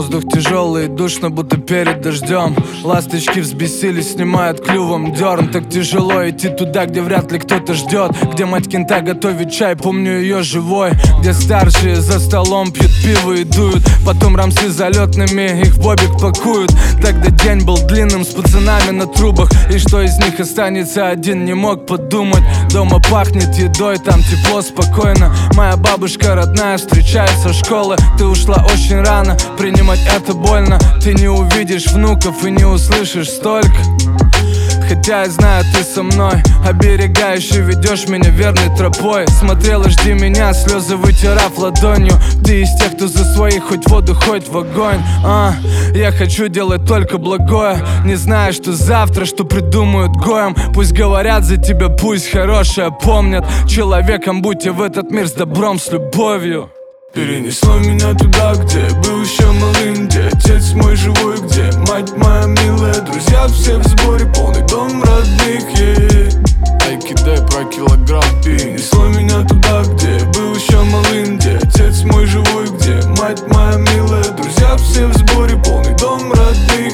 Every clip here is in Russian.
Воздух тяжелый и душно, будто перед дождем. Ласточки взбесились, снимают клювом дерн. Так тяжело идти туда, где вряд ли кто-то ждет. Где мать кента готовит чай, помню ее живой. Где старшие за столом пьют пиво и дуют. Потом рамсы залетными, их в бобик пакуют. Тогда день был длинным, с пацанами на трубах. И что из них останется один, не мог подумать. Дома пахнет едой, там тепло, спокойно. Моя бабушка родная встречает со школы. Ты ушла очень рано, принимать это больно. Ты не увидишь внуков и не услышишь столько. Хотя я знаю, ты со мной, оберегающий, ведешь меня верной тропой. Смотрела, жди меня, слезы вытирав ладонью. Ты из тех, кто за своих хоть в воду, хоть в огонь. Я хочу делать только благое, не знаю, что завтра, что придумают гоем. Пусть говорят за тебя, пусть хорошее помнят. Человеком будь я в этот мир с добром, с любовью. Перенесло меня туда, где был еще малым, где отец мой живой, где мать моя милая. Друзья все в сборе, полный дом родных, Айкидай про килограмм. Перенесло меня туда, где был еще малым, где отец мой живой, где мать моя милая. Друзья все в сборе, полный дом родных,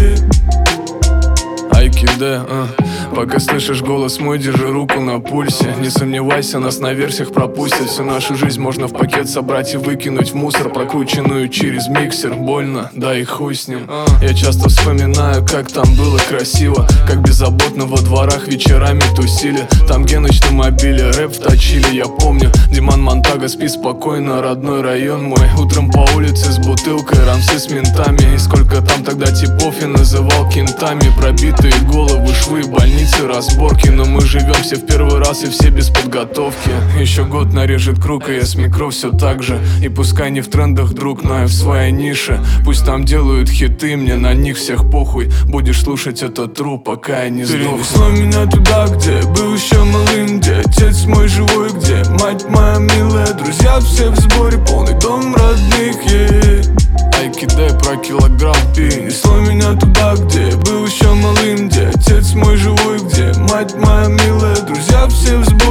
Айкидай, Пока слышишь голос мой, держи руку на пульсе. Не сомневайся, нас на версиях пропустят. Всю нашу жизнь можно в пакет собрать и выкинуть в мусор, прокрученную через миксер. Больно, да и хуй с ним. Я часто вспоминаю, как там было красиво, как беззаботно во дворах вечерами тусили. Там Геныч на мобиле, рэп вточили, я помню. Диман Монтага, спи спокойно, родной район мой. Утром по улице с бутылкой, рамсы с ментами. И сколько там тогда типов я называл кентами. Пробитые головы, швы, больницы, разборки. Но мы живем все в первый раз и все без подготовки. Еще год нарежет круг, и я с микро все так же. И пускай не в трендах, друг, но и в своей нише. Пусть там делают хиты, мне на них всех похуй. Будешь слушать это тру, пока я не сдохну. Перенесло меня туда, где был еще малым, где отец мой живой, где мать моя милая. Друзья все в сборе, полный дом родных, Айкидай про килограмм. Перенесло меня туда, где был еще малым, где отец мой живой, где мать моя милая. Друзья все в сборе.